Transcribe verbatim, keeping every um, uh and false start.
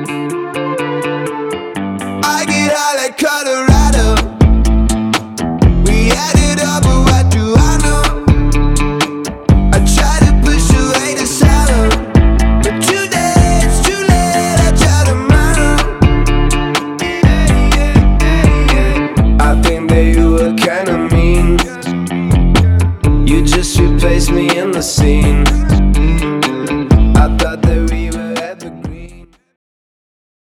I get high like Colorado. We added up, but what do I know? I try to push away the sorrow, but today it's too late. I try tomorrow. I think that you were kinda mean. You just replaced me in the scene.